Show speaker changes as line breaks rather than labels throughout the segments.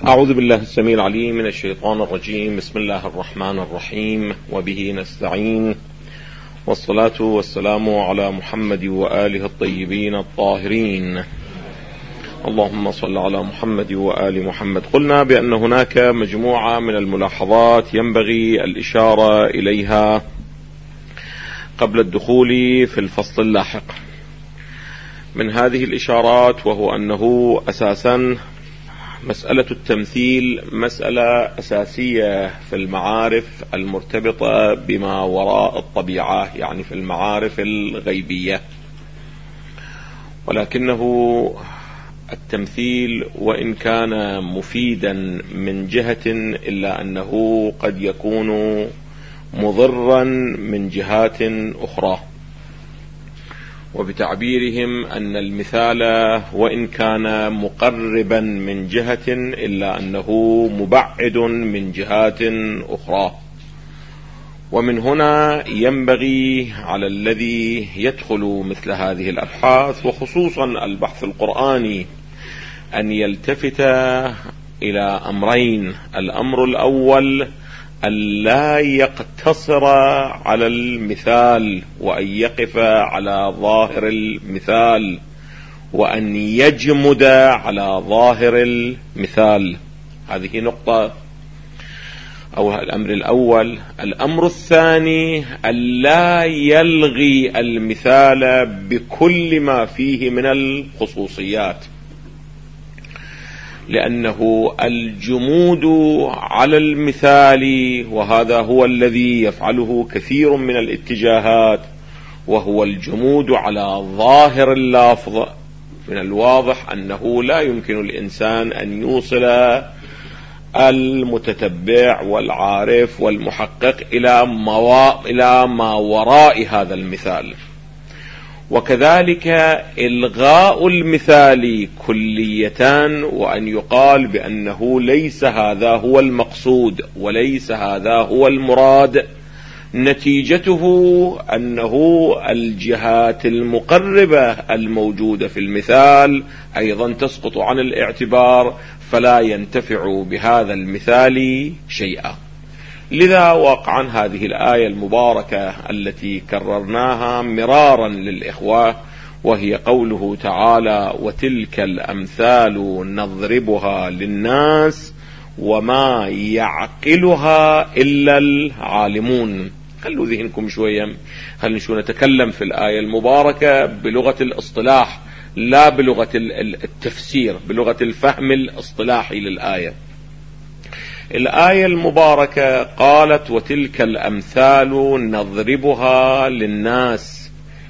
أعوذ بالله السميع العليم من الشيطان الرجيم. بسم الله الرحمن الرحيم، وبه نستعين، والصلاة والسلام على محمد وآله الطيبين الطاهرين. اللهم صل على محمد وآل محمد. قلنا بأن هناك مجموعة من الملاحظات ينبغي الإشارة إليها قبل الدخول في الفصل اللاحق. من هذه الإشارات وهو أنه أساسا مسألة التمثيل مسألة أساسية في المعارف المرتبطة بما وراء الطبيعة، يعني في المعارف الغيبية، ولكنه التمثيل وإن كان مفيدا من جهة إلا أنه قد يكون مضرا من جهات أخرى. وبتعبيرهم أن المثال وإن كان مقربا من جهة إلا أنه مبعد من جهات أخرى. ومن هنا ينبغي على الذي يدخل مثل هذه الأبحاث وخصوصا البحث القرآني أن يلتفت إلى أمرين. الأمر الأول ألا يقتصر على المثال وأن يقف على ظاهر المثال وأن يجمد على ظاهر المثال. هذه نقطة أو الأمر الأول. الأمر الثاني ألا يلغي المثال بكل ما فيه من الخصوصيات، لأنه الجمود على المثال، وهذا هو الذي يفعله كثير من الاتجاهات، وهو الجمود على ظاهر اللفظ. من الواضح أنه لا يمكن الإنسان أن يوصل المتتبع والعارف والمحقق إلى ما وراء هذا المثال. وكذلك إلغاء المثال كلية، وأن يقال بأنه ليس هذا هو المقصود وليس هذا هو المراد، نتيجته أنه الجهات المقربة الموجودة في المثال أيضا تسقط عن الاعتبار، فلا ينتفع بهذا المثال شيئا. لذا واقعا هذه الآية المباركة التي كررناها مرارا للإخوة، وهي قوله تعالى: وتلك الأمثال نضربها للناس وما يعقلها إلا العالمون. خلوا ذهنكم شوية، خلنا شو نتكلم في الآية المباركة بلغة الاصطلاح لا بلغة التفسير، بلغة الفهم الاصطلاحي للآية. الآية المباركة قالت: وتلك الأمثال نضربها للناس.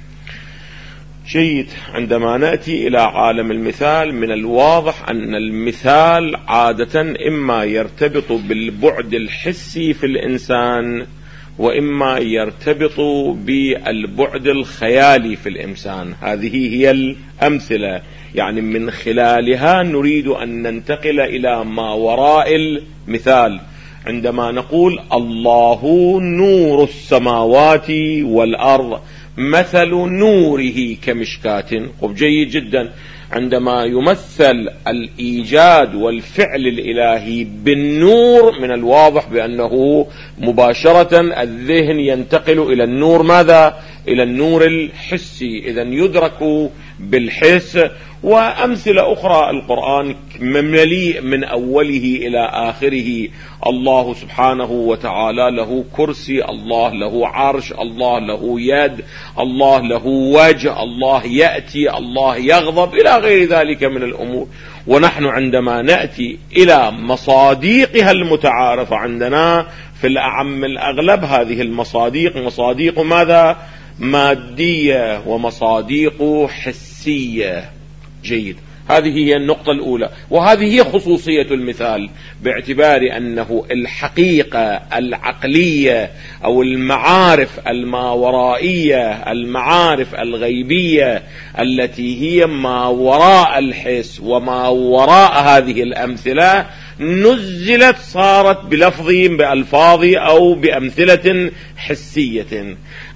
جيد. عندما نأتي إلى عالم المثال من الواضح أن المثال عادة إما يرتبط بالبعد الحسي في الإنسان، وإما يرتبط بالبعد الخيالي في الإنسان. هذه هي الأمثلة، يعني من خلالها نريد أن ننتقل إلى ما وراء المثال. عندما نقول الله نور السماوات والأرض مثل نوره كمشكاة، جيد جدا. عندما يمثل الإيجاد والفعل الإلهي بالنور، من الواضح بأنه مباشرة الذهن ينتقل إلى النور. ماذا؟ إلى النور الحسي، إذن يدرك بالحس. وأمثلة أخرى القرآن ممليء من أوله إلى آخره. الله سبحانه وتعالى له كرسي، الله له عرش، الله له يد، الله له وجه، الله يأتي، الله يغضب، إلى غير ذلك من الأمور. ونحن عندما نأتي إلى مصاديقها المتعارفة عندنا في الأعم الأغلب، هذه المصاديق مصاديق ماذا؟ مادية، ومصاديق حسية. جيد. هذه هي النقطة الأولى، وهذه هي خصوصية المثال، باعتبار أنه الحقيقة العقلية أو المعارف الماورائية، المعارف الغيبية التي هي ما وراء الحس وما وراء هذه الأمثلة، نزلت صارت بلفظ بألفاظ أو بأمثلة حسية.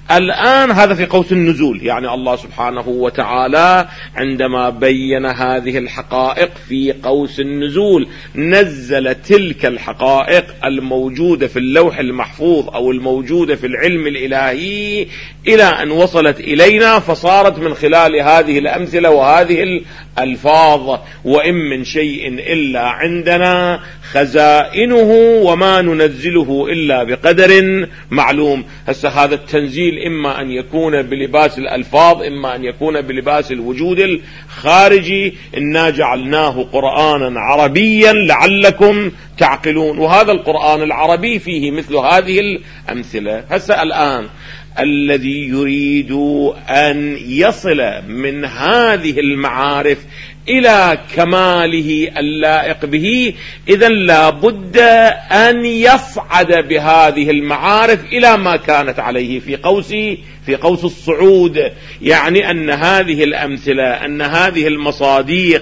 الآن هذا في قوس النزول، يعني الله سبحانه وتعالى عندما بين هذه الحقائق في قوس النزول نزل تلك الحقائق الموجودة في اللوح المحفوظ أو الموجودة في العلم الإلهي إلى أن وصلت إلينا، فصارت من خلال هذه الأمثلة وهذه الألفاظ: وإن من شيء إلا عندنا خزائنه وما ننزله إلا بقدر معلوم. هسه هذا التنزيل إما أن يكون بلباس الألفاظ، إما أن يكون بلباس الوجود الخارجي. إنا جعلناه قرآنا عربيا لعلكم تعقلون، وهذا القرآن العربي فيه مثل هذه الأمثلة. هسه الآن الذي يريد أن يصل من هذه المعارف إلى كماله اللائق به، إذن لا بد أن يصعد بهذه المعارف إلى ما كانت عليه في قوس الصعود، يعني أن هذه الأمثلة، أن هذه المصاديق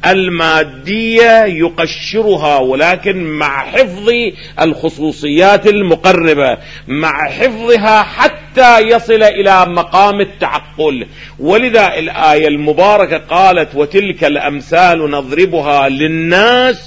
المادية يقشرها، ولكن مع حفظ الخصوصيات المقربة، مع حفظها حتى يصل إلى مقام التعقل. ولذا الآية المباركة قالت: وتلك الأمثال نضربها للناس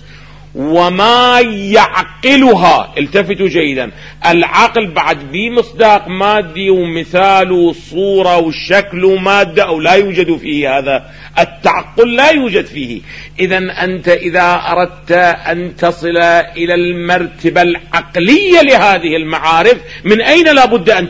وما يعقلها. التفتوا جيدا، العقل بعد بمصداق مادي ومثال وصورة والشكل مادة أو لا يوجد فيه، هذا التعقل لا يوجد فيه. إذن أنت إذا أردت أن تصل إلى المرتبة العقلية لهذه المعارف، من أين لا بد أن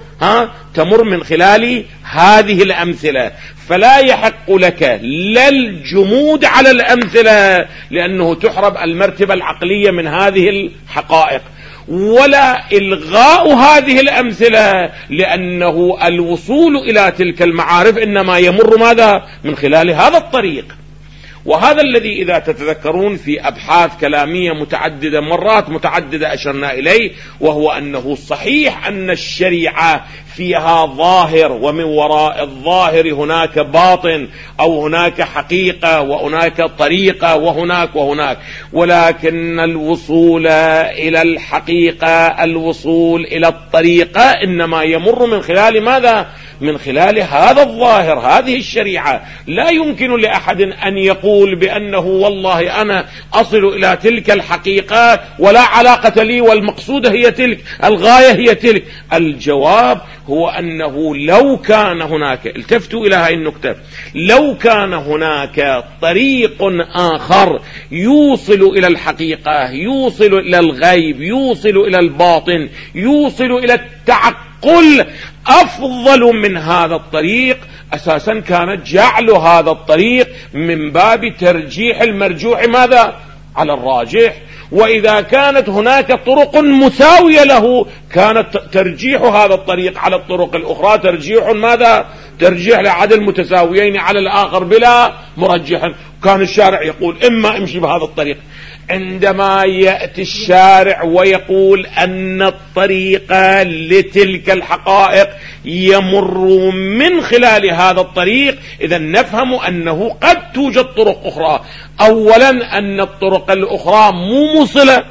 تمر من خلال هذه الأمثلة. فلا يحق لك لا الجمود على الأمثلة لأنه تحرم المرتبة العقلية من هذه الحقائق، ولا إلغاء هذه الأمثلة لأنه الوصول إلى تلك المعارف إنما يمر ماذا؟ من خلال هذا الطريق. وهذا الذي إذا تتذكرون في أبحاث كلامية متعددة مرات متعددة أشرنا إليه، وهو أنه صحيح أن الشريعة فيها ظاهر، ومن وراء الظاهر هناك باطن أو هناك حقيقة وهناك طريقة وهناك، ولكن الوصول إلى الحقيقة، الوصول إلى الطريقة إنما يمر من خلال ماذا؟ من خلال هذا الظاهر، هذه الشريعة. لا يمكن لأحد أن يقول بأنه والله أنا أصل إلى تلك الحقيقة ولا علاقة لي والمقصودة هي تلك، الغاية هي تلك. الجواب هو أنه لو كان هناك، التفتوا إلى هذه النقطة، لو كان هناك طريق آخر يوصل إلى الحقيقة، يوصل إلى الغيب، يوصل إلى الباطن، يوصل إلى التعقل أفضل من هذا الطريق، أساسا كان جعل هذا الطريق من باب ترجيح المرجوح ماذا؟ على الراجح. وإذا كانت هناك طرق مساوية له كانت ترجيح هذا الطريق على الطرق الأخرى ترجيح ماذا؟ ترجيح لعدد المتساويين على الآخر بلا مرجح. كان الشارع يقول إما امشي بهذا الطريق. عندما يأتي الشارع ويقول أن الطريق لتلك الحقائق يمر من خلال هذا الطريق، إذا نفهم أنه قد توجد طرق أخرى. أولا أن الطرق الأخرى مو موصلة،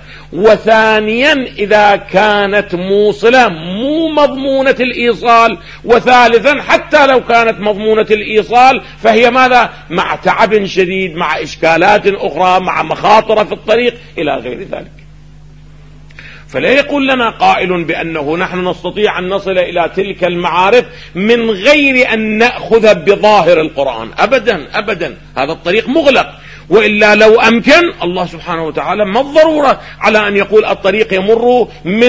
وثانيا إذا كانت موصلة مو مضمونة الإيصال، وثالثا حتى لو كانت مضمونة الإيصال فهي ماذا؟ مع تعب شديد، مع إشكالات أخرى، مع مخاطر في الطريق إلى غير ذلك. فلا يقول لنا قائل بأنه نحن نستطيع أن نصل إلى تلك المعارف من غير أن نأخذ بظاهر القرآن، أبدا أبدا، هذا الطريق مغلق. وإلا لو أمكن الله سبحانه وتعالى ما الضرورة على أن يقول الطريق يمر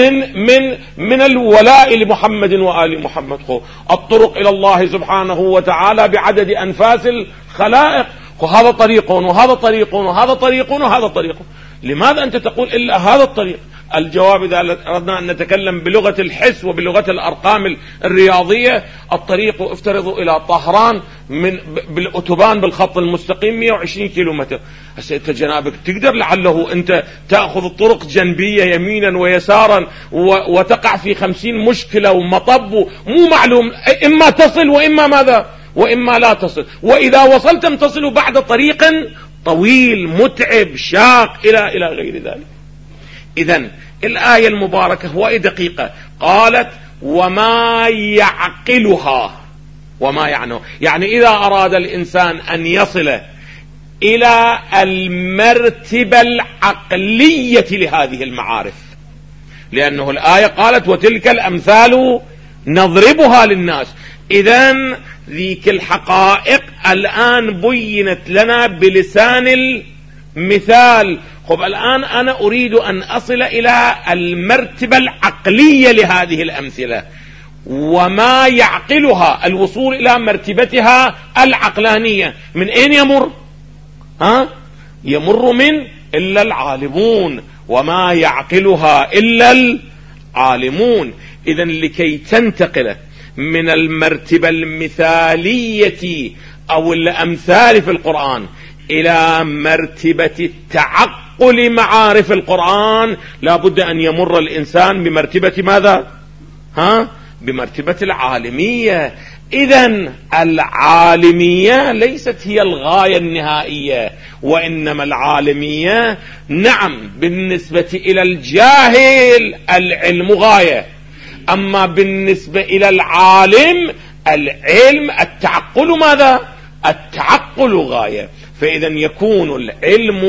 من الولاء لمحمد وآل محمد. الطرق إلى الله سبحانه وتعالى بعدد أنفاس الخلائق، وهذا طريق وهذا طريق وهذا طريق وهذا طريق. لماذا أنت تقول إلا هذا الطريق؟ الجواب إذا أردنا أن نتكلم بلغة الحس وبلغة الأرقام الرياضية، الطريق افترضوا إلى طهران بالأوتوبان بالخط المستقيم 120 كيلومتر. هسه أنت جنابك تقدر لعله أنت تأخذ الطرق جنبية يمينا ويسارا وتقع في 50 مشكلة ومطب مو معلوم، إما تصل وإما ماذا؟ وإما لا تصل. وإذا وصلتم تصل بعد طريق طويل متعب شاق إلى غير ذلك. إذن الآية المباركة وهي دقيقة قالت: وما يعقلها. وما يعني إذا أراد الإنسان أن يصل إلى المرتبة العقلية لهذه المعارف، لأنه الآية قالت وتلك الأمثال نضربها للناس، إذن ذيك الحقائق الآن بينت لنا بلسان المثال. خب الآن أنا أريد أن أصل إلى المرتبة العقلية لهذه الأمثلة، وما يعقلها الوصول إلى مرتبتها العقلانية من أين يمر؟ يمر من إلا العالمون، وما يعقلها إلا العالمون. إذن لكي تنتقل من المرتبة المثالية أو الأمثال في القرآن إلى مرتبة التعقل معارف القرآن، لا بد أن يمر الإنسان بمرتبة ماذا؟ بمرتبة العالمية. إذن العالمية ليست هي الغاية النهائية، وإنما العالمية نعم بالنسبة إلى الجاهل العلم غاية، أما بالنسبة إلى العالم العلم التعقل ماذا؟ التعقل غاية. فإذا يكون العلم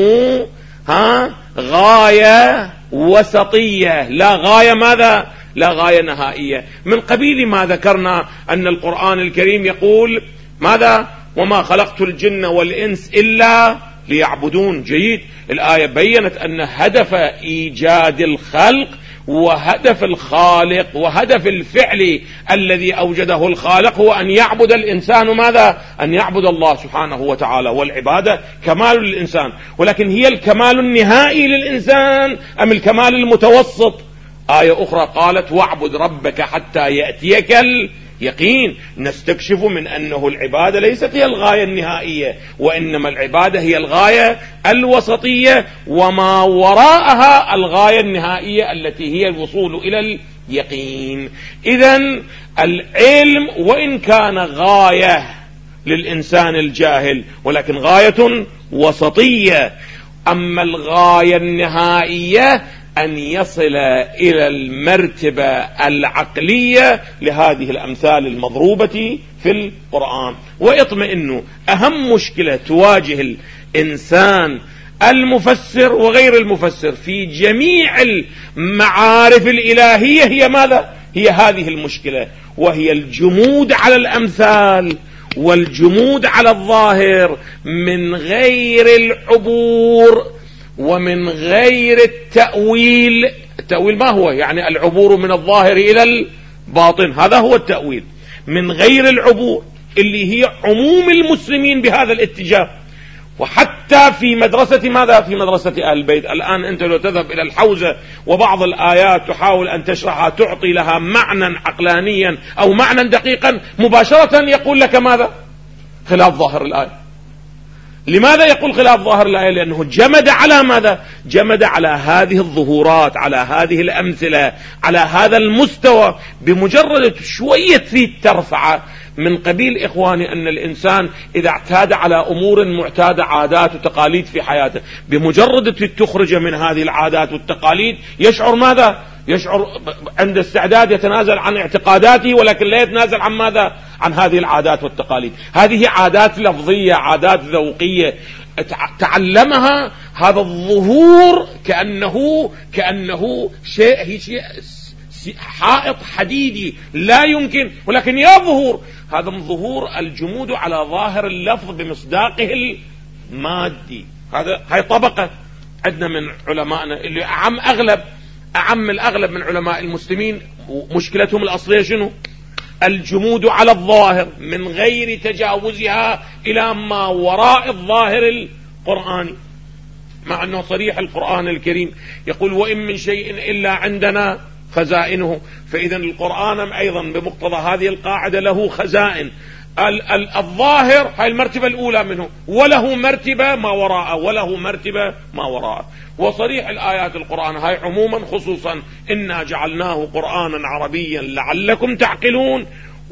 غاية وسطية، لا غاية ماذا؟ لا غاية نهائية. من قبيل ما ذكرنا أن القرآن الكريم يقول ماذا؟ وما خلقت الجن والإنس إلا ليعبدون. جيد، الآية بيّنت أن هدف إيجاد الخلق وهدف الخالق وهدف الفعل الذي أوجده الخالق هو أن يعبد الإنسان ماذا؟ أن يعبد الله سبحانه وتعالى، والعبادة كمال للإنسان. ولكن هي الكمال النهائي للإنسان أم الكمال المتوسط؟ آية أخرى قالت واعبد ربك حتى يأتيك اليقين. نستكشف من أنه العبادة ليست هي الغاية النهائية، وإنما العبادة هي الغاية الوسطية، وما وراءها الغاية النهائية التي هي الوصول إلى اليقين. إذن العلم وإن كان غاية للإنسان الجاهل ولكن غاية وسطية، أما الغاية النهائية أن يصل إلى المرتبة العقلية لهذه الأمثال المضروبة في القرآن. واطمئنوا، أهم مشكلة تواجه الإنسان المفسر وغير المفسر في جميع المعارف الإلهية هي ماذا؟ هي هذه المشكلة، وهي الجمود على الأمثال والجمود على الظاهر من غير العبور ومن غير التأويل. التأويل ما هو؟ يعني العبور من الظاهر إلى الباطن، هذا هو التأويل. من غير العبور اللي هي عموم المسلمين بهذا الاتجاه، وحتى في مدرسة ماذا؟ في مدرسة أهل البيت. الآن أنت لو تذهب إلى الحوزة وبعض الآيات تحاول أن تشرحها تعطي لها معنى عقلانيا أو معنى دقيقا، مباشرة يقول لك ماذا؟ خلاف ظاهر الآية. لماذا يقول خلاف ظاهر الآية؟ لأنه جمد على ماذا؟ جمد على هذه الظهورات، على هذه الأمثلة، على هذا المستوى. بمجرد شوية تريد ترفعه من قبيل إخواني أن الإنسان إذا اعتاد على أمور معتادة، عادات وتقاليد في حياته، بمجرد تخرج من هذه العادات والتقاليد يشعر ماذا؟ يشعر عند استعداد يتنازل عن اعتقاداته، ولكن لا يتنازل عن ماذا؟ عن هذه العادات والتقاليد. هذه عادات لفظية، عادات ذوقية تعلمها. هذا الظهور كأنه شيء حائط حديدي لا يمكن، ولكن يظهر. هذا من ظهور الجمود على ظاهر اللفظ بمصداقه المادي. هاي طبقة عندنا من علمائنا اللي أعم الأغلب من علماء المسلمين مشكلتهم الأصلية شنو؟ الجمود على الظاهر من غير تجاوزها إلى ما وراء الظاهر القرآني، مع أنه صريح القرآن الكريم يقول وإن من شيء إلا عندنا خزائنه. فإذا القرآن أيضا بمقتضى هذه القاعدة له خزائن. الظاهر هاي المرتبة الأولى منه، وله مرتبة ما وراءه، وله مرتبة ما وراءه. وصريح الآيات القرآن هاي عموما خصوصا إنا جعلناه قرآنا عربيا لعلكم تعقلون،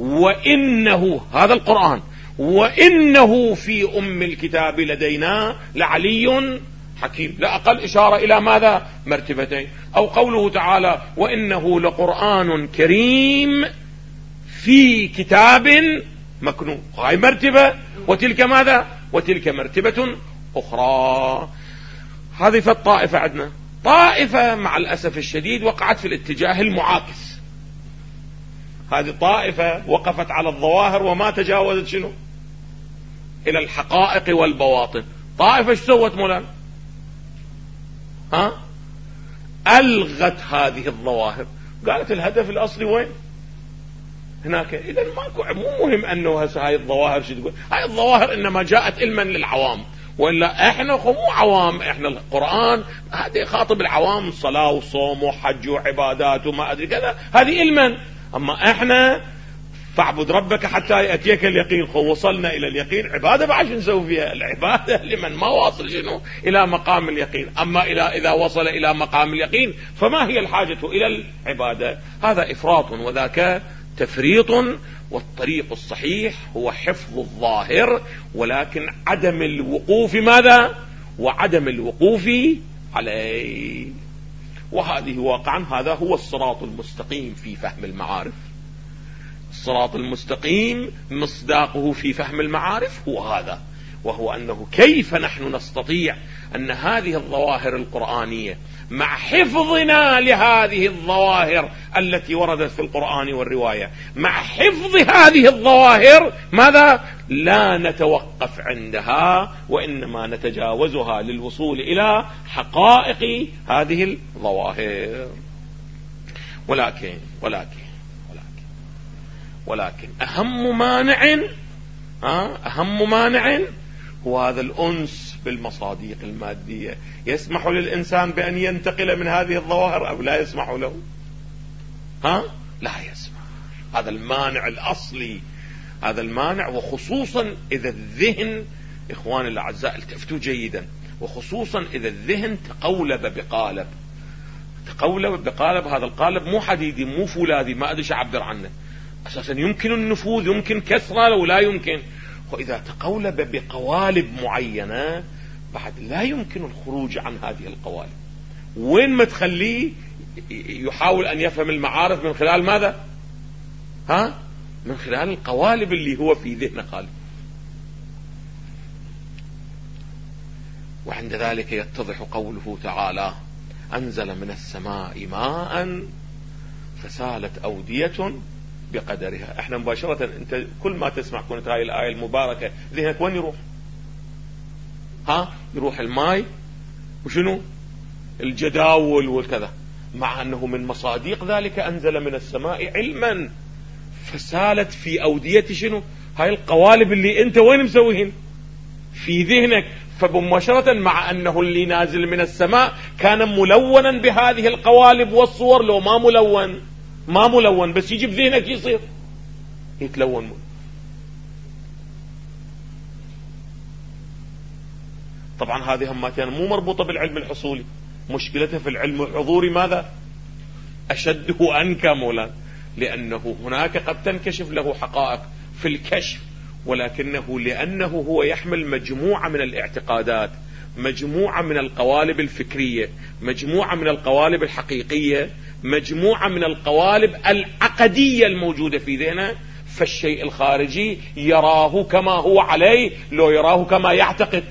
وإنه هذا القرآن وإنه في أم الكتاب لدينا لعلي حكيم، لا أقل إشارة إلى ماذا؟ مرتبتين. أو قوله تعالى وإنه لقرآن كريم في كتاب مكنون، هاي مرتبة، وتلك ماذا؟ وتلك مرتبة أخرى. هذه فالطائفة عندنا. طائفة مع الأسف الشديد وقعت في الاتجاه المعاكس. هذه طائفة وقفت على الظواهر وما تجاوزت شنو؟ إلى الحقائق والبواطن. طائفة ايش سوت مولانا؟ ألغت هذه الظواهر، قالت الهدف الأصلي وين؟ هناك. إذا مو مهم أنه هاي الظواهر شو تقول. هاي الظواهر إنما جاءت علما للعوام، وإلا إحنا مو عوام، إحنا القرآن هذا يخاطب العوام، صلاة وصوم وحج وعبادات وما أدري كذا، هذه علما. أما إحنا فاعبد ربك حتى يأتيك اليقين، وصلنا إلى اليقين، عبادة بعد شو نسوي فيها؟ العبادة لمن ما واصل شنو؟ إلى مقام اليقين. أما إذا وصل إلى مقام اليقين فما هي الحاجة إلى العبادة؟ هذا إفراط وذاك تفريط. والطريق الصحيح هو حفظ الظاهر، ولكن عدم الوقوف ماذا؟ وعدم الوقوف عليه. وهذه واقعا هذا هو الصراط المستقيم في فهم المعارف. الصراط المستقيم مصداقه في فهم المعارف هو هذا، وهو أنه كيف نحن نستطيع أن هذه الظواهر القرآنية مع حفظنا لهذه الظواهر التي وردت في القرآن والرواية، مع حفظ هذه الظواهر ماذا؟ لا نتوقف عندها، وإنما نتجاوزها للوصول إلى حقائق هذه الظواهر. ولكن أهم مانع هو هذا الأنس بالمصادق المادية. يسمح للإنسان بأن ينتقل من هذه الظواهر أو لا يسمح له؟ لا يسمح. هذا المانع الأصلي، هذا المانع. وخصوصا إذا الذهن، إخواني الأعزاء التفتوا جيدا، وخصوصا إذا الذهن تقولب بقالب، هذا القالب مو حديدي مو فولاذي، ما أدري أعبر عنه، أساسا يمكن النفوذ، يمكن كسرة لو لا يمكن. وإذا تقولب بقوالب معينة بعد لا يمكن الخروج عن هذه القوالب. وين ما تخليه يحاول أن يفهم المعارف من خلال ماذا؟ من خلال القوالب اللي هو في ذهنه قالب. وعند ذلك يتضح قوله تعالى أنزل من السماء ماء فسالت أودية بقدرها. احنا مباشرة انت كل ما تسمع كنت هاي الآية المباركة ذهنك وين يروح؟ يروح الماء وشنو؟ الجداول والكذا، مع أنه من مصادق ذلك أنزل من السماء علما فسالت في أودية شنو؟ هاي القوالب اللي انت وين مسويهن؟ في ذهنك. فبمباشرة مع أنه اللي نازل من السماء كان ملونا بهذه القوالب والصور، لو ما ملون بس يجي بذهنك يصير يتلون. طبعا هذه هماتين مو مربوطة بالعلم الحصولي، مشكلتها في العلم الحضوري ماذا؟ أشده وأنكى مولانا، لأنه هناك قد تنكشف له حقائق في الكشف، ولكنه لأنه هو يحمل مجموعة من الاعتقادات، مجموعة من القوالب الفكرية، مجموعة من القوالب الحقيقية، مجموعة من القوالب العقدية الموجودة في ذهنه، فالشيء الخارجي يراه كما هو عليه، لو يراه كما يعتقد.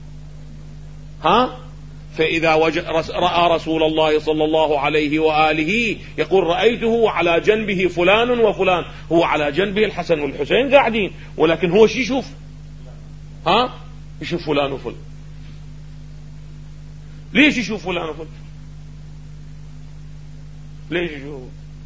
فإذا رأى رسول الله صلى الله عليه وآله يقول رأيته على جنبه فلان وفلان، هو على جنبه الحسن والحسين قاعدين، ولكن هو شو يشوف؟ يشوف فلان وفلان. ليش يشوف فلان وفلان؟ ليش يشوف؟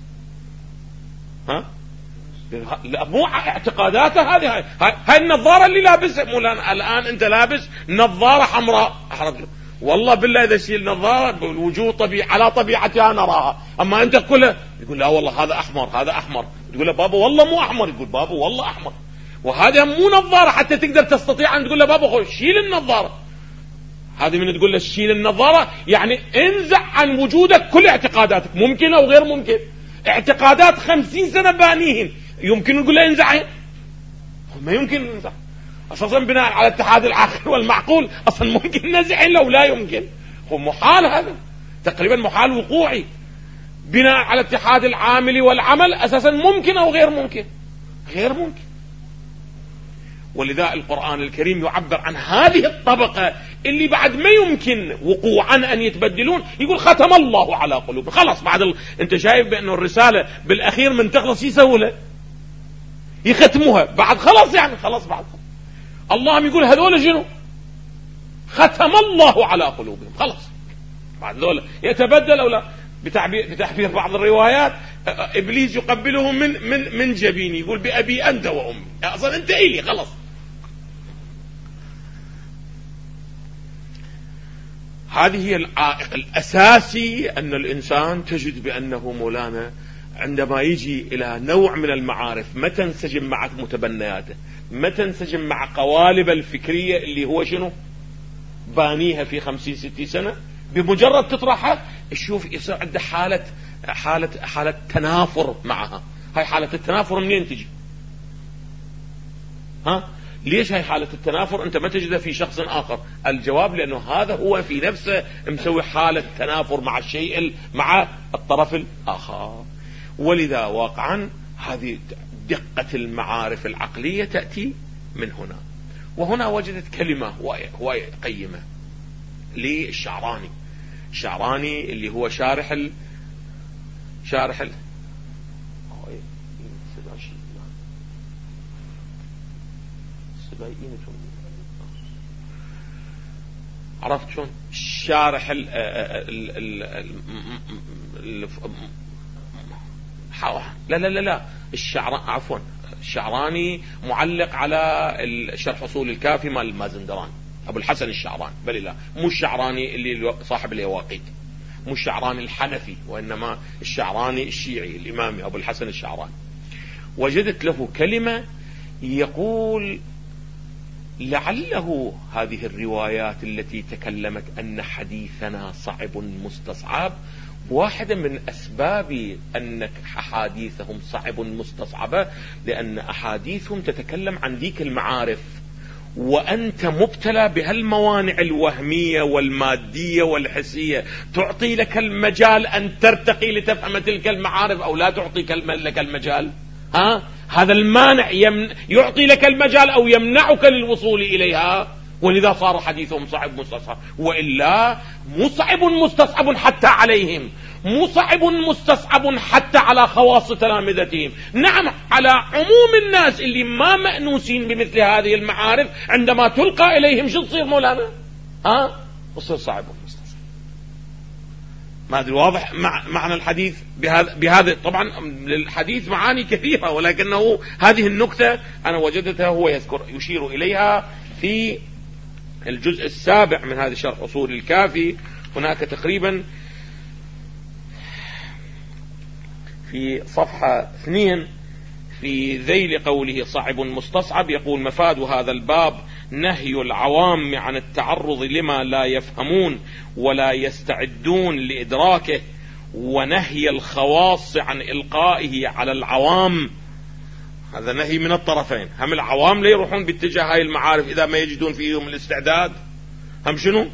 لا مو اعتقاداته هذه. هاي النظارة اللي لابسها مولانا الآن، انت لابس نظارة حمراء، والله بالله إذا شيل نظارة الوجوه طبيعي على طبيعتها نراها، أما أنت كله يقول لا والله هذا أحمر هذا أحمر، تقول له بابا والله مو أحمر، يقول بابا والله أحمر. وهذا مو نظارة حتى تقدر تستطيع أن تقول له بابا خذ شيل النظارة. هذه من تقول له شيل النظارة يعني انزع عن وجودك كل اعتقاداتك، ممكن أو غير ممكن. اعتقادات 50 سنة بانيهن يمكن نقول له انزعين؟ ما يمكن انزع. أساسا بناء على اتحاد العقل والمعقول أصلا ممكن نزع لو لا يمكن، هو محال، هذا تقريبا محال وقوعي. بناء على اتحاد العامل والعمل أساسا ممكن أو غير ممكن؟ غير ممكن. ولذا القرآن الكريم يعبر عن هذه الطبقة اللي بعد ما يمكن وقوعا أن يتبدلون، يقول ختم الله على قلوب. خلاص بعد انت شايف بأنه الرسالة بالأخير من تخلص يسوي يختموها بعد خلاص، يعني خلاص بعد الله يقول هذول شنو؟ ختم الله على قلوبهم. خلاص بعد ذولا يتبدل أو لا؟ بتعبير بعض الروايات إبليس يقبلهم من جبيني، يقول بأبي أنت وأمي، أصلا أنت إلي خلاص. هذه هي العائق الأساسي، أن الإنسان تجد بأنه مولانا عندما يجي إلى نوع من المعارف ما تنسجم مع متبنياته، ما تنسجم مع قوالب الفكرية اللي هو شنو بانيها في 50-60 سنة، بمجرد تطرحها تشوف يصير عنده حالة تنافر معها. هاي حالة التنافر منين تجي؟ ليش هاي حالة التنافر أنت ما تجدها في شخص آخر؟ الجواب لأنه هذا هو في نفسه مسوي حالة تنافر مع الشيء مع الطرف الآخر. ولذا واقعا هذه دقة المعارف العقلية تأتي من هنا. وهنا وجدت كلمة هو قيمة للشعراني. الشعراني اللي هو شارح عرفت شلون؟ شارح لا الشعراني معلق على شرح أصول الكافي مال المازندران، أبو الحسن الشعراني، بل لا مو الشعراني اللي صاحب اليواقيت، مو الشعراني الحنفي، وإنما الشعراني الشيعي الإمامي أبو الحسن الشعراني. وجدت له كلمة يقول لعله هذه الروايات التي تكلمت أن حديثنا صعب مستصعب واحدة من أسباب أن أحاديثهم صعب مستصعبة، لأن أحاديثهم تتكلم عن ذيك المعارف، وأنت مبتلى بهالموانع الوهمية والمادية والحسية، تعطي لك المجال أن ترتقي لتفهم تلك المعارف أو لا تعطي لك المجال؟ هذا المانع يعطي لك المجال أو يمنعك للوصول إليها. ولذا صار حديثهم صعب مستصعب، وإلا مصعب مستصعب حتى عليهم، مصعب مستصعب حتى على خواص تلامذتهم، نعم على عموم الناس اللي ما مأنوسين بمثل هذه المعارف، عندما تلقى إليهم شو تصير مولانا؟ تصير صعب مستصعب. ما أدري واضح معنى الحديث بهذا. طبعا للحديث معاني كثيرة، ولكنه هذه النكتة أنا وجدتها هو يشير إليها في الجزء 7 من هذا شرح أصول الكافي. هناك تقريبا في صفحة 2 في ذيل قوله صعب مستصعب يقول: مفاد هذا الباب نهي العوام عن التعرض لما لا يفهمون ولا يستعدون لإدراكه، ونهي الخواص عن إلقائه على العوام. هذا نهي من الطرفين، هم العوام لا يروحون باتجاه هاي المعارف إذا ما يجدون فيهم الاستعداد، هم شنو؟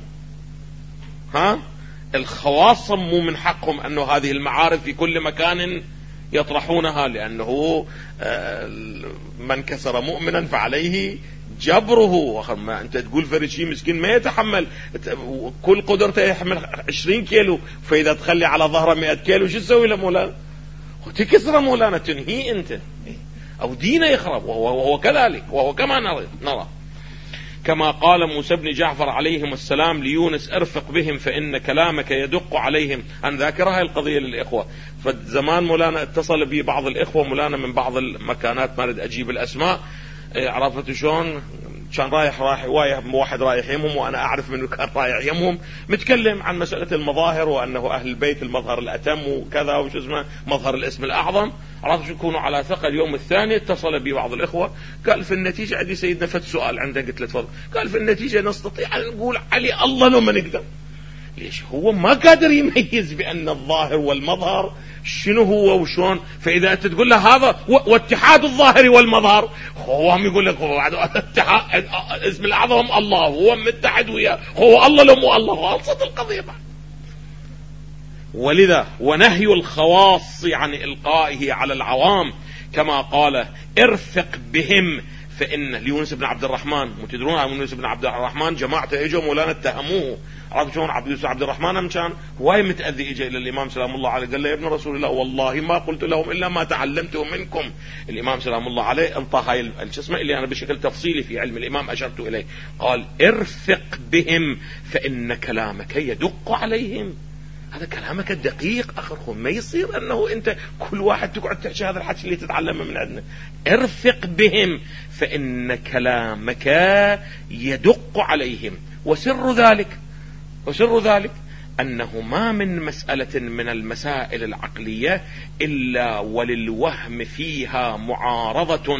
الخواص مو من حقهم أنه هذه المعارف في كل مكان يطرحونها، لأنه من كسر مؤمنا فعليه جبره. ما أنت تقول فرشي مسكين ما يتحمل، كل قدرته يحمل 20 كيلو، فإذا تخلي على ظهره 100 كيلو شو تسوي له مولانا؟ وتكسر مولانا، تنهي أنت أو دينه يخرب. وهو كذلك، وهو كما نرى كما قال موسى بن جعفر عليهم السلام ليونس: ارفق بهم فإن كلامك يدق عليهم. أن ذاكرها القضية للإخوة. فزمان مولانا اتصل بي بعض الإخوة مولانا من بعض المكانات، ما أريد أجيب الأسماء، عرفت شلون؟ كان رايح واحد رايح يمهم، وأنا أعرف منه كان رايح يمهم، متكلم عن مسألة المظاهر، وأنه أهل البيت المظهر الأتم وكذا وش اسمه مظهر الاسم الأعظم. عرفت شو يكونوا على ثقة. اليوم الثاني اتصل بي بعض الإخوة قال: في النتيجة عندي سيدنا فت سؤال عنده. قلت له تفضل. قال: في النتيجة نستطيع أن نقول علي الله لو ما نقدر. ليش؟ هو ما قادر يميز بأن الظاهر والمظهر شنو هو وشون. فإذا أنت تقول له هذا واتحاد الظاهر والمظهر، هو هم يقول لك هو اتحاد اسم الأعظم الله، هو متحد وياه، هو الله لو مو الله، خلصت القضية بعد. ولذا ونهي الخواص عن إلقائه على العوام، كما قال ارفق بهم فإن ليونس بن عبد الرحمن، وتدرون عن يونس بن عبد الرحمن جماعته اجوا مولانا اتهموه، عرفت شلون؟ عبد الرحمن كان هواي متأذي، اجى الى الامام سلام الله عليه قال له يا ابن رسول الله والله ما قلت لهم الا ما تعلمته منكم. الامام سلام الله عليه انطى هاي الجسمه اللي انا بشكل تفصيلي في علم الامام اشرت اليه، قال ارفق بهم فإن كلامك يدق عليهم. هذا كلامك الدقيق اخر، ما يصير انه انت كل واحد تقعد تحكي هذا الحكي اللي تتعلمه من عندنا. ارفق بهم فإن كلامك يدق عليهم. وسر ذلك أنه ما من مسألة من المسائل العقلية إلا وللوهم فيها معارضة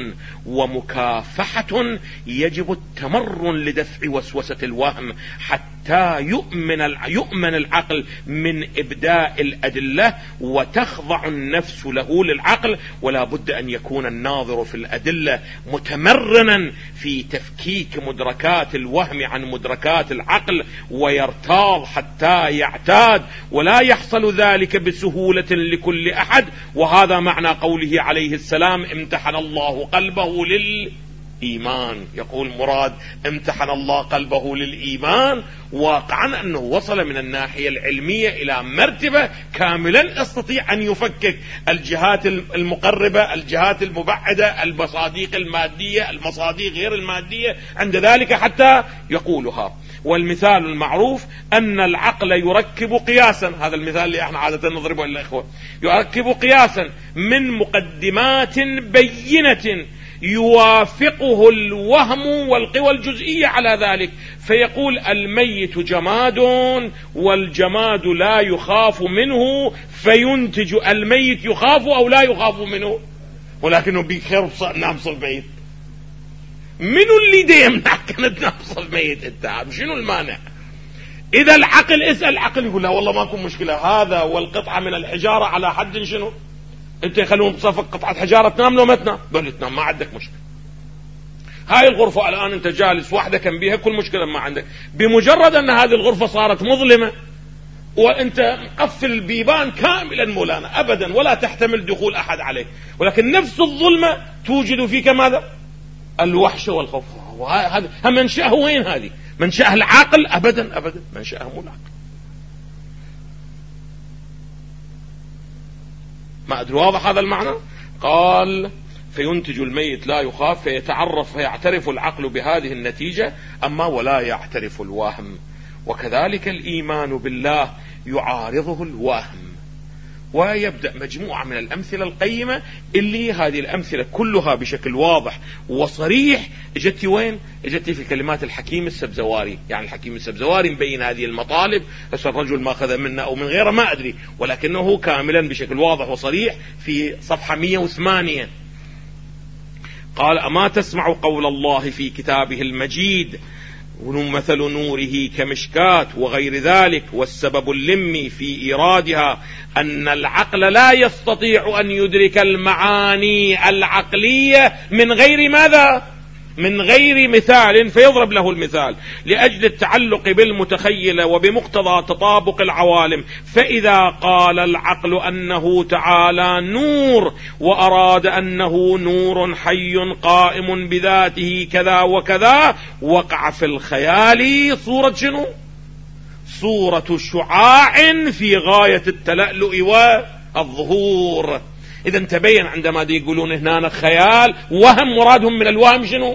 ومكافحة، يجب التمرن لدفع وسوسة الوهم حتى يؤمن العقل من إبداء الأدلة وتخضع النفس له للعقل. ولا بد أن يكون الناظر في الأدلة متمرنا في تفكيك مدركات الوهم عن مدركات العقل، ويرتاض حتى يعتاد، ولا يحصل ذلك بسهولة لكل أحد. وهذا معنى قوله عليه السلام امتحن الله قلبه للإيمان. يقول مراد امتحن الله قلبه للإيمان، واقعا أنه وصل من الناحية العلمية إلى مرتبة كاملا يستطيع أن يفكك الجهات المقربة، الجهات المبعدة، المصادق المادية، المصادق غير المادية، عند ذلك حتى يقولها. والمثال المعروف أن العقل يركب قياسا، هذا المثال اللي احنا عادة نضربه للإخوة، يركب قياسا من مقدمات بينة يوافقه الوهم والقوى الجزئية على ذلك، فيقول الميت جماد والجماد لا يخاف منه، فينتج الميت يخاف أو لا يخاف منه، ولكنه بخير نامص الميت. منو اللي دي يمنعك كانت نامص الميت؟ انت شنو المانع؟ إذا العقل اسأل العقل يقول لا والله ماكو مشكلة، هذا والقطعة من الحجارة على حد شنو؟ انت يخلون تصفق قطعة حجارة تنام لو ما تنام؟ بل تنام، ما عندك مشكلة. هاي الغرفة الآن انت جالس واحدة كان بيها كل مشكلة ما عندك، بمجرد ان هذه الغرفة صارت مظلمة وانت مقفل البيبان كاملا مولانا ابدا ولا تحتمل دخول احد عليه، ولكن نفس الظلمة توجد فيك ماذا؟ الوحشة والخوف. هذا منشأه وين؟ هذه منشأه العقل؟ ابدا منشأه مو العقل. ما أدري واضح هذا المعنى؟ قال فينتج الميت لا يخاف، فيعترف العقل بهذه النتيجة، أما ولا يعترف الوهم. وكذلك الإيمان بالله يعارضه الوهم. ويبدأ مجموعة من الأمثلة القيمة اللي هذه الأمثلة كلها بشكل واضح وصريح اجت وين؟ اجت في كلمات الحكيم السبزواري. يعني الحكيم السبزواري مبين هذه المطالب، بس الرجل ما أخذ منه أو من غيره ما أدري، ولكنه كاملا بشكل واضح وصريح في صفحة 108 قال أما تسمع قول الله في كتابه المجيد مثل نوره كمشكاة وغير ذلك، والسبب اللمي في إيرادها أن العقل لا يستطيع أن يدرك المعاني العقلية من غير ماذا؟ من غير مثال، فيضرب له المثال لأجل التعلق بالمتخيلة وبمقتضى تطابق العوالم. فإذا قال العقل أنه تعالى نور وأراد أنه نور حي قائم بذاته كذا وكذا، وقع في الخيال صورة شنو؟ صورة شعاع في غاية التلألؤ والظهور. إذا تبين عندما يقولون هنا خيال وهم، مرادهم من الوهم شنو؟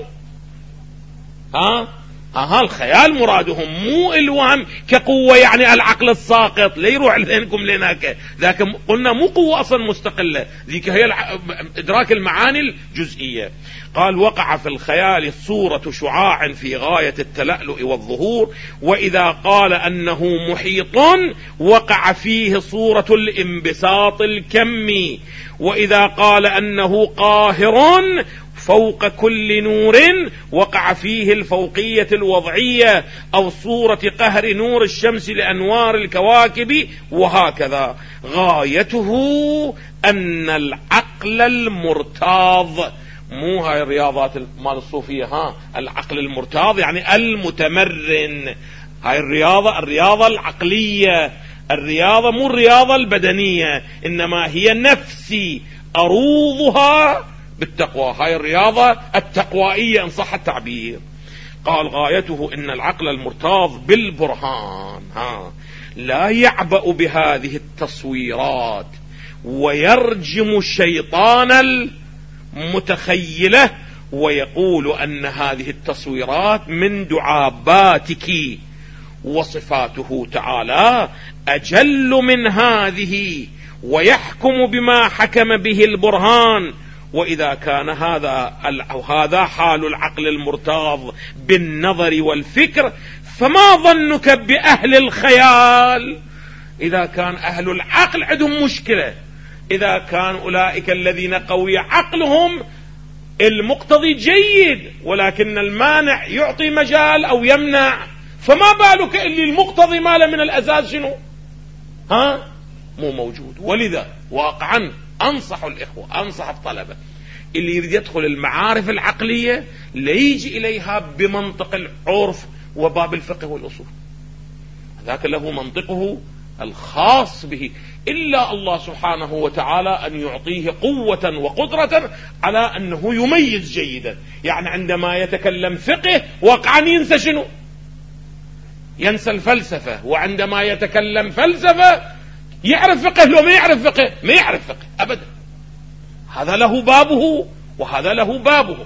الخيال مرادهم، مو الوهم كقوة يعني العقل الساقط لا يروح لينكم لناك، ذاك قلنا مو قوة أصلا مستقلة، ذيك هي إدراك المعاني الجزئية. قال وقع في الخيال صورة شعاع في غاية التلألؤ والظهور. وإذا قال أنه محيط وقع فيه صورة الانبساط الكمي. وإذا قال أنه قاهر فوق كل نور وقع فيه الفوقية الوضعية، أو صورة قهر نور الشمس لأنوار الكواكب، وهكذا. غايته أن العقل المرتاض، مو هاي الرياضات مال الصوفية، العقل المرتاض يعني المتمرن. هاي الرياضة العقلية، الرياضة مو الرياضة البدنية، إنما هي نفسي أروضها بالتقوى. هاي الرياضة التقوائية إن صح التعبير. قال غايته إن العقل المرتاض بالبرهان لا يعبأ بهذه التصويرات ويرجم الشيطان المتخيلة ويقول أن هذه التصويرات من دعاباتك، وصفاته تعالى أجل من هذه، ويحكم بما حكم به البرهان. وإذا كان هذا حال العقل المرتاض بالنظر والفكر، فما ظنك بأهل الخيال؟ إذا كان أهل العقل عندهم مشكلة، إذا كان أولئك الذين قوي عقلهم المقتضي جيد ولكن المانع يعطي مجال أو يمنع، فما بالك اللي المقتضي ماله من الأساس شنو؟ مو موجود. ولذا واقعا أنصح الإخوة، أنصح الطلبة اللي يريد يدخل المعارف العقلية ليجي إليها بمنطق العرف وباب الفقه والأصول، ذاك له منطقه الخاص به، إلا الله سبحانه وتعالى أن يعطيه قوة وقدرة على أنه يميز جيدا. يعني عندما يتكلم فقه واقعا ينسى شنو؟ ينسى الفلسفة. وعندما يتكلم فلسفة يعرف فقه لو ما يعرف فقه؟ ما يعرف فقه أبدا. هذا له بابه وهذا له بابه.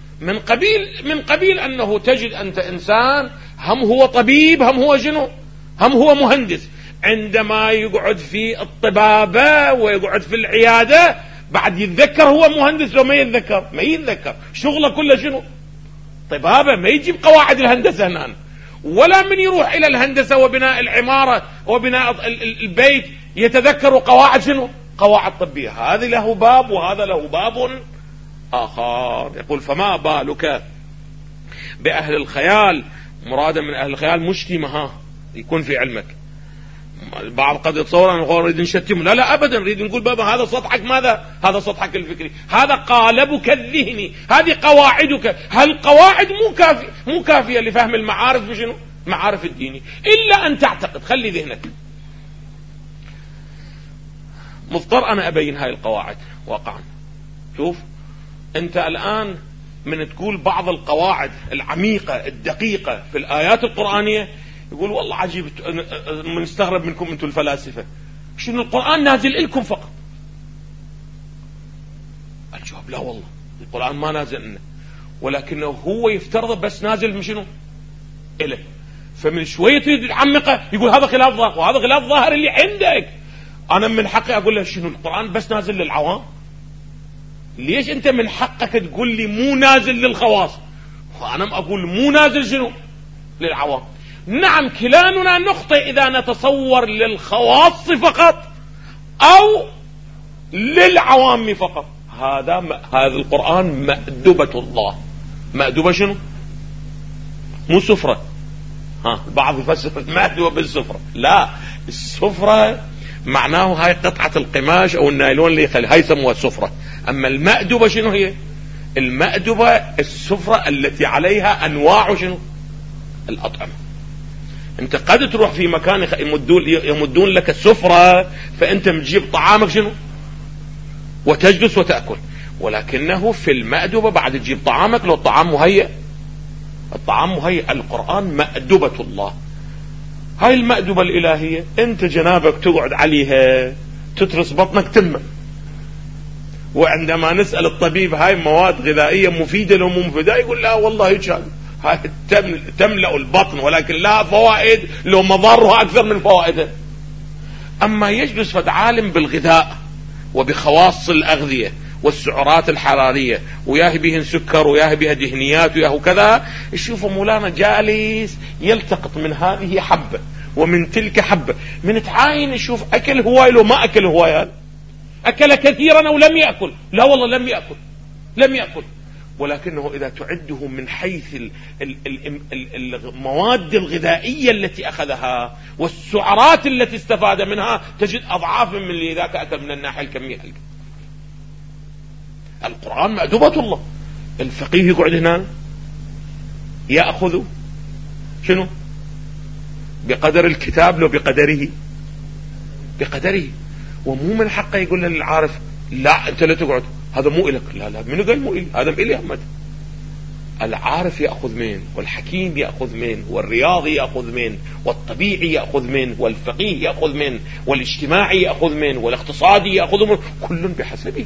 من قبيل أنه تجد أنت إنسان هم هو طبيب هم هو شنو؟ هم هو مهندس، عندما يقعد في الطبابة ويقعد في العيادة بعد يتذكر هو مهندس لو ما يتذكر؟ ما يتذكر. شغله كله شنو؟ طبابة. ما يجيب قواعد الهندسة هنا، ولا من يروح إلى الهندسة وبناء العمارة وبناء البيت يتذكر قواعد شنو؟ قواعد طبية. هذه له باب وهذا له باب آخر. يقول فما بالك بأهل الخيال. مرادا من أهل الخيال مشتمة يكون في علمك. البعض قد يتصور أن نريد نشتم، لا أبدا، نريد نقول بابا هذا سطحك ماذا؟ هذا سطحك الفكري، هذا قالبك الذهني، هذه قواعدك. هالقواعد مو كافية لفهم المعارف بشنو؟ معارف الديني، إلا أن تعتقد. خلي ذهنك مضطر أنا أبين هاي القواعد واقعا. شوف أنت الآن من تقول بعض القواعد العميقة الدقيقة في الآيات القرآنية، يقول والله عجيب نستغرب منكم أنتم الفلاسفة، شنو القرآن نازل لكم فقط؟ الجواب لا والله، القرآن ما نازل لنا، ولكنه هو يفترض بس نازل من شنو؟ إله. فمن شوية تريد تعمقه يقول هذا خلاف ظاهر وهذا خلاف ظاهر اللي عندك. أنا من حقي أقول له شنو القرآن بس نازل للعوام؟ ليش أنت من حقك تقول لي مو نازل للخواص وأنا أقول مو نازل شنو؟ للعوام. نعم كلاننا نخطئ إذا نتصور للخواص فقط أو للعوام فقط. هذا القرآن مأدبة الله. مأدبة شنو؟ مو سفرة. بعض يفسر المأدبة بالسفرة، لا، السفرة معناه هاي قطعة القماش أو النايلون اللي يخلي، هاي يسموها السفرة. أما المأدبة شنو هي؟ المأدبة السفرة التي عليها أنواع شنو؟ الأطعمة. أنت قد تروح في مكان يمدون لك السفرة فأنت مجيب طعامك شنو؟ وتجلس وتأكل، ولكنه في المأدبة بعد تجيب طعامك لو الطعام مهيئ. الطعام مهيئ. القرآن مأدبة الله. هاي المأدبة الإلهية أنت جنابك تقعد عليها تترس بطنك تمه. وعندما نسأل الطبيب هاي مواد غذائية مفيدة لو مو مفيدة يقول لا والله هيك هاي تملأ البطن ولكن لا فوائد لو مضارها أكثر من فوائدها. أما يجلس فد عالم بالغذاء وبخواص الأغذية والسعرات الحرارية وياهي بهن سكر وياهي بها دهنيات وياهو كذا، يشوفوا مولانا جالس يلتقط من هذه حبة ومن تلك حبة، من تعاين يشوف أكل هواي لو ما أكل هواي، أكل كثيرا أو لم يأكل، لا والله لم يأكل. ولكنه إذا تعده من حيث المواد الغذائية التي أخذها والسعرات التي استفاد منها تجد أضعاف من اللي ذاك أكل من الناحية الكمية. القرآن مأدبة الله. الفقيه يقعد هنا يأخذ شنو؟ بقدر الكتاب لو بقدره، ومو من حقه يقول للعارف لا أنت لا تقعد، هذا مو إلك. لا منو قال مو إلي؟ هذا إلي أحمد. العارف يأخذ من، والحكيم يأخذ من، والرياضي يأخذ من، والطبيعي يأخذ من، والفقيه يأخذ من، والاجتماعي يأخذ من، والاقتصادي يأخذ من، كل بحسبه.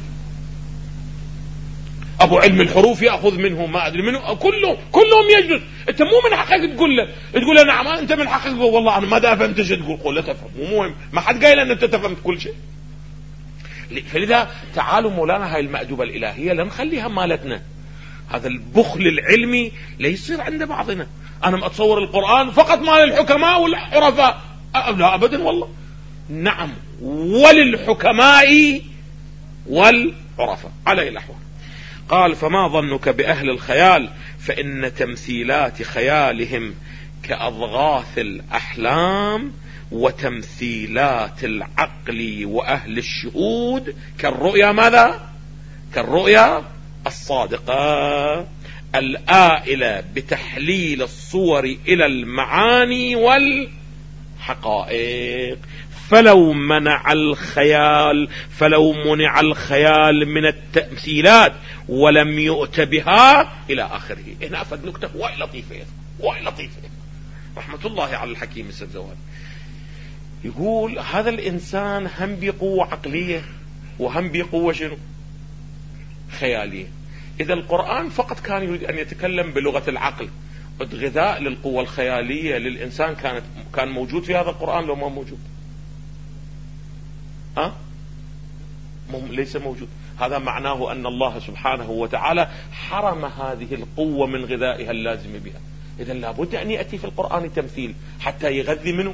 أبو علم الحروف يأخذ منه، ما أدري منه، كلهم يجلس. أنت مو من حقك تقول له نعم، أنت من حقك تقول والله أنا ما فهمت ايش تقول. قول لا تفهم، مو مهم، ما حد قايل أن أنت تفهم كل شيء. فلذا تعالوا مولانا هاي المأدبة الإلهية لا نخليها مالتنا. هذا البخل العلمي لا يصير عند بعضنا. أنا أتصور القرآن فقط مال الحكماء والعرفاء، لا أبدا والله. نعم، وللحكماء والعرفاء على الأحوال. قال فما ظنك بأهل الخيال فإن تمثيلات خيالهم كأضغاث الأحلام، وتمثيلات العقل وأهل الشهود كالرؤيا ماذا؟ كالرؤيا الصادقة الآئلة بتحليل الصور إلى المعاني والحقائق. فلو منع الخيال من التمثيلات ولم يؤت بها إلى آخره. هنا أفد نكتة وايد لطيفة رحمة الله على الحكيم السبزواني. يقول هذا الإنسان هم بقوة عقلية وهم بقوة شنو؟ خيالية. إذا القرآن فقط كان يريد أن يتكلم بلغة العقل، غذاء للقوة الخيالية للإنسان كان موجود في هذا القرآن لو ما موجود؟ ليس موجود. هذا معناه أن الله سبحانه وتعالى حرم هذه القوة من غذائها اللازم بها. إذا لابد أن يأتي في القرآن تمثيل حتى يغذي منه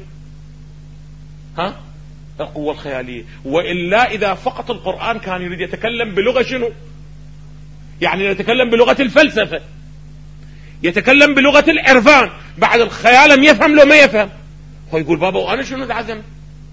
القوة الخيالية. وإلا إذا فقط القرآن كان يريد يتكلم بلغة شنو؟ يعني يتكلم بلغة الفلسفة، يتكلم بلغة العرفان، بعد الخيال يفهم لو ما يفهم. هو يقول بابا وأنا شنو اتعلم؟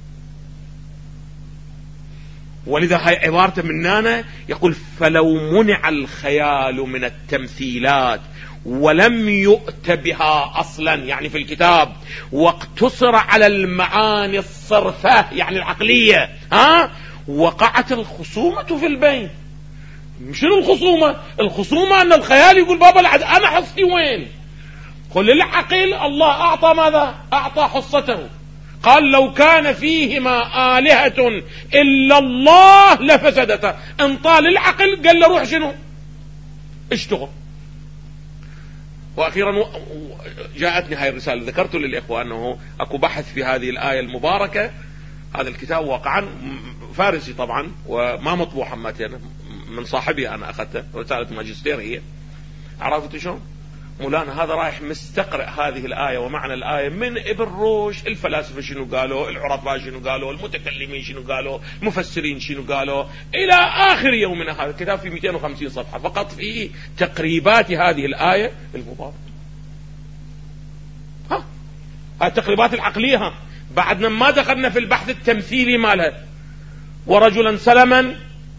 ولذا هاي عبارته مننا يقول فلو منع الخيال من التمثيلات ولم يؤت بها أصلا يعني في الكتاب، واقتصر على المعاني الصرفة يعني العقلية، وقعت الخصومة في البين. شنو الخصومة أن الخيال يقول بابا أنا حصتي وين؟ قل للعقل الله أعطى ماذا؟ أعطى حصته. قال لو كان فيهما آلهة إلا الله لفسدتا. انطال العقل قال له روح شنو؟ اشتغل. وأخيرا جاءتني هاي الرسالة، ذكرت للإخوة أنه أكو بحث في هذه الآية المباركة. هذا الكتاب واقعا فارسي طبعا وما مطبوع حماتي، من صاحبي أنا أخذته، رسالة ماجستير هي. عرفت شلون؟ مولانا هذا رايح مستقرأ هذه الآية ومعنى الآية من ابن رشد، الفلاسفة شنو قالوا، العرفاء شنو قالوا، المتكلمين شنو قالوا، المفسرين شنو قالوا، إلى آخر يومنا. هذا الكتاب في 250 صفحة فقط في تقريبات هذه الآية المباركة. التقريبات العقلية. بعدنا ما دخلنا في البحث التمثيلي مالها. ورجلا سلما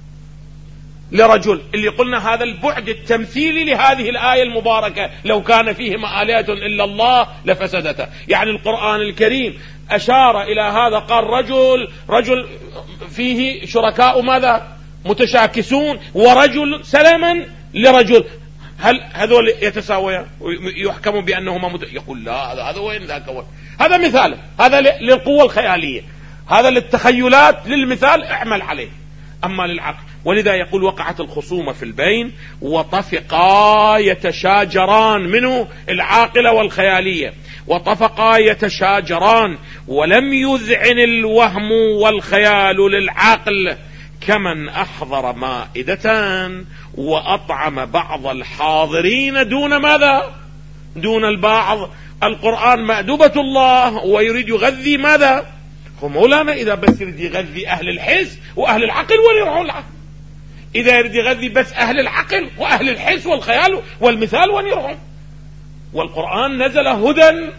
لرجل، اللي قلنا هذا البعد التمثيلي لهذه الآية المباركة، لو كان فيهما آلهة إلا الله لفسدتا. يعني القرآن الكريم أشار إلى هذا، قال رجل فيه شركاء ماذا؟ متشاكسون، ورجل سلما لرجل. هل هذول يتساويان ويحكم بأنهما يقول لا هذا وين ذاك وين؟ هذا مثال، هذا للقوة الخيالية، هذا للتخيلات، للمثال اعمل عليه. أما للعقل، ولذا يقول وقعت الخصومة في البين وطفقا يتشاجران، منه العاقلة والخيالية، وطفقا يتشاجران ولم يذعن الوهم والخيال للعقل، كمن أحضر مائدة وأطعم بعض الحاضرين دون ماذا؟ دون البعض. القرآن مأدبة الله ويريد يغذي ماذا؟ هو مولانا إذا بس يريد يغذي أهل الحس وأهل العقل ولا يروحون العقل. إذا يريد يغذي بس أهل العقل وأهل الحس والخيال والمثال وين يروحون؟ والقرآن نزل هدى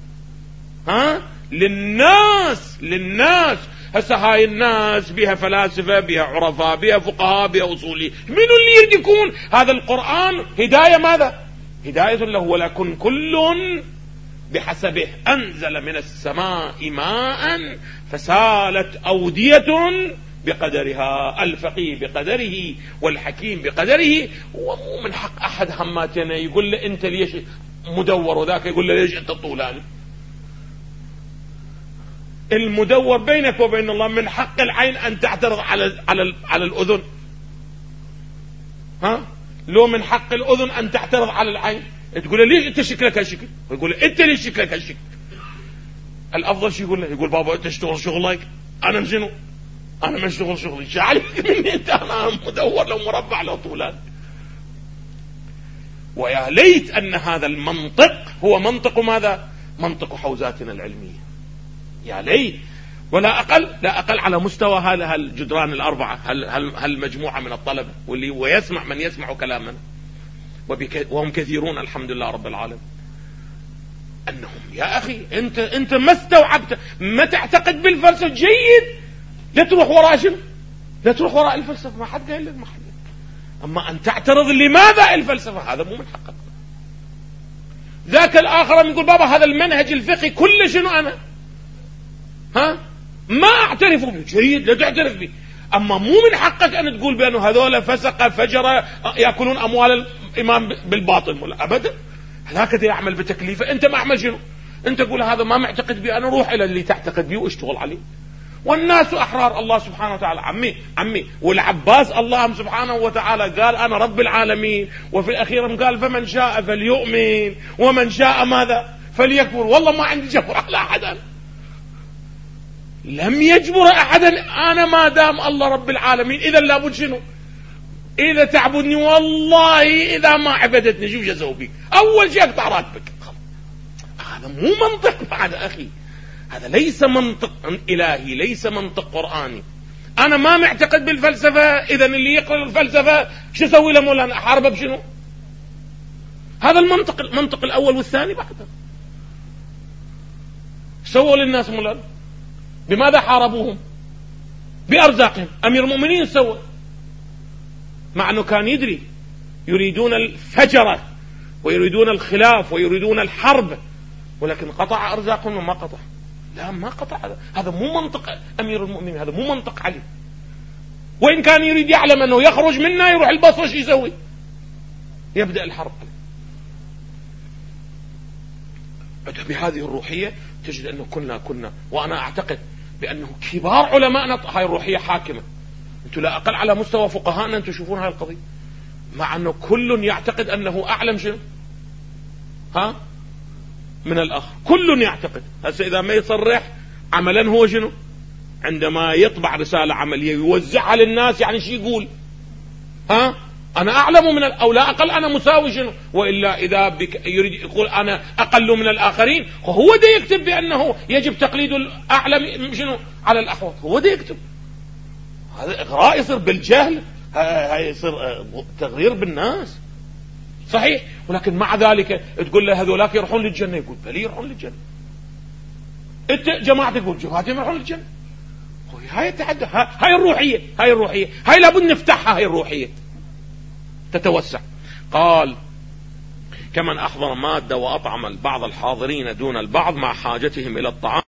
للناس. هسه هاي الناس بها فلاسفة، بها عرفاء، بها فقهاء، بها أصولي، منو اللي يريد يكون؟ هذا القرآن هداية، ماذا؟ هداية له، ولكن كل بحسبه. أنزل من السماء ماء فسالت أودية بقدرها، الفقيه بقدره والحكيم بقدره. ومو من حق أحد هماتنا يقول له أنت ليش مدور، وذاك يقول له ليش أنت طولان. المدور بينك وبين الله. من حق العين أن تعترض على الأذن، لو من حق الأذن أن تعترض على العين. تقول له ليش أنت شكلك هالشكل، ويقول له أنت ليش شكلك هالشكل. الأفضل شو يقول له؟ يقول بابا أنت اشتغل شغلك، أنا منو؟ أنا ما اشتغل شغلي، شو عليك مني أنت؟ أنا مدور لو مربع لو طولان. ويا ليت أن هذا المنطق هو منطق ماذا؟ منطق حوزاتنا العلمية. يا ليت. ولا أقل على مستوى هالجدران الأربعة، هالمجموعة من الطلبة واللي ويسمع من يسمع كلامنا، وهم كثيرون الحمد لله رب العالمين. أنهم يا أخي أنت ما استوعبت، ما تعتقد بالفلسفة جيد، لا تروح وراء شنو؟ لا تروح وراء الفلسفة. ما حد قال لك، ما حد. أما أن تعترض لماذا الفلسفة، هذا مو من حقك. ذاك الآخر يقول بابا هذا المنهج الفقهي كل شنو أنا ما أعترف به. جيد، لا تعترف به. أما مو من حقك أن تقول بأنه هذول فسق فجر يأكلون أموال الإمام بالباطل. ولا أبدا، هذاك يعمل بتكليفه، أنت ما أعمل شنو؟ أنت تقول هذا ما معتقد به، أنا روح إلى اللي تعتقد به واشتغل عليه. والناس أحرار. الله سبحانه وتعالى عمي والعباس الله سبحانه وتعالى قال أنا رب العالمين، وفي الأخير قال فمن شاء فليؤمن ومن شاء ماذا فليكفر. والله ما عندي جبر على أحد، لم يجبر أحدا. أنا ما دام الله رب العالمين إذا لابد شنو؟ إذا تعبدني والله إذا ما عبدتني شوف جزاو بك، أول شيء أقطع راتبك. هذا مو منطق بعد أخي، هذا ليس منطق إلهي، ليس منطق قرآني. أنا ما معتقد بالفلسفة، إذا اللي يقرأ الفلسفة شو سوي له مولانا؟ أحاربه بشنو؟ هذا المنطق الأول والثاني. بعده سووا للناس مولانا بماذا حاربوهم؟ بأرزاقهم. أمير المؤمنين سوى، مع أنه كان يدري يريدون الفجرة ويريدون الخلاف ويريدون الحرب، ولكن قطع أرزاقهم وما قطع. لا ما قطع. هذا مو منطق أمير المؤمنين، هذا مو منطق علي. وإن كان يريد يعلم أنه يخرج منا يروح البصرة شو يسوي؟ يبدأ الحرب. بهذه الروحية تجد أنه كنا وأنا أعتقد بأنه كبار علماءنا هاي الروحية حاكمة. أنتم لا أقل على مستوى فقهاءنا أنتم تشوفون هاي القضية، مع أنه كل يعتقد أنه أعلم شنو من الآخر. كل يعتقد. هسه إذا ما يصرح عملا هو شنو؟ عندما يطبع رسالة عملية يوزعها للناس، يعني شو يقول؟ أنا أعلم من أو لا أقل أنا مساوي شنو؟ وإلا إذا يريد يقول أنا أقل من الآخرين، هو ده يكتب بأنه يجب تقليد الأعلم شنو على الأحوط. هو ده يكتب. هذا إغراء يصير بالجهل، هاي يصير تغيير بالناس. صحيح. ولكن مع ذلك تقول له هذولاك يروحون للجنة، يقول بلي يروحون للجنة. انت جماعتك يقول جماعتهم يروحون للجنة. هاي يتحدى. هاي الروحية هاي لابد نفتحها. هاي الروحية تتوسع. قال كمن أحضر مادة وأطعم البعض الحاضرين دون البعض مع حاجتهم إلى الطعام